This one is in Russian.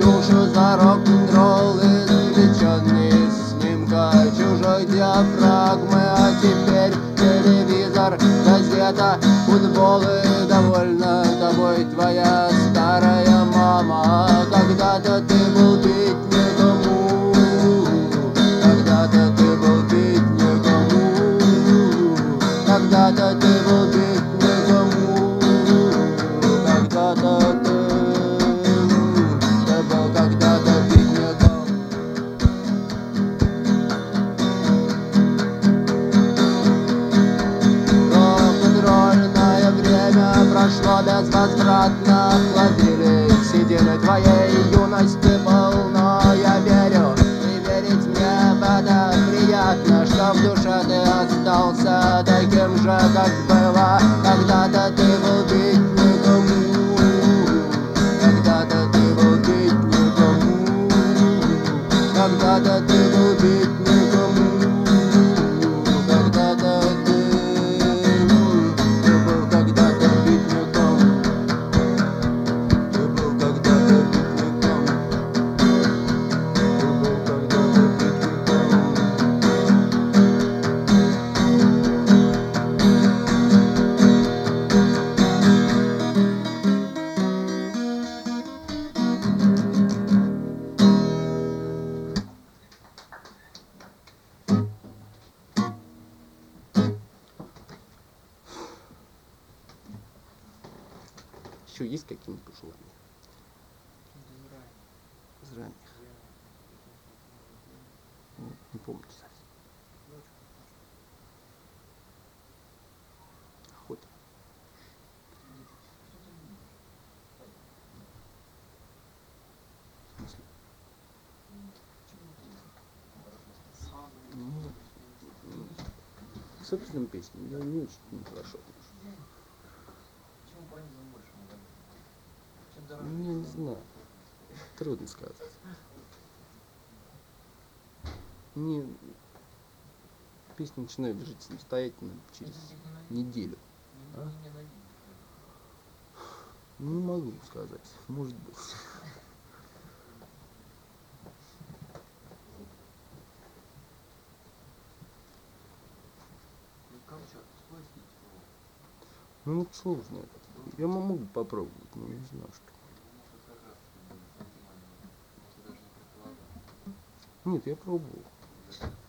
душу за рок-н-ролл, извлеченный из снимка чужой диафрагмы. А теперь телевизор, газета, футбол и довольна тобой твоя старая мама. Когда-то ты был бить никому, когда-то ты был бить никому, когда-то ты был бить никому, когда-то ты был когда-то бить никому. Рок-н-ролльное время прошло безвозвратно. Хладились седины твоей юности полно. Я верю, и верить мне в это приятно, что в душе ты остался таким же, как было. Когда-то ты был бить никому, когда-то ты был бить никому, когда-то ты был бить никому, когда-то ты был когда-то бить никому, ты был когда-то бить никому, ты был когда-то бить никому. Еще есть какие-нибудь пожелания? Из ранних. Не помню, кстати. Охота. В смысле? Собственным песням я не очень хорошо. Я не знаю. Трудно сказать. Мне песни начинают жить самостоятельно через неделю. А? Не могу сказать. Может быть. Ну это сложно. Я могу попробовать, но не знаю, что. Нет, я пробовал.